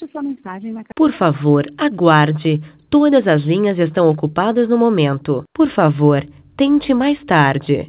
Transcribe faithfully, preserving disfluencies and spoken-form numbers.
Deixe sua mensagem na Por favor, aguarde. Todas as linhas estão ocupadas no momento. Por favor, tente mais tarde.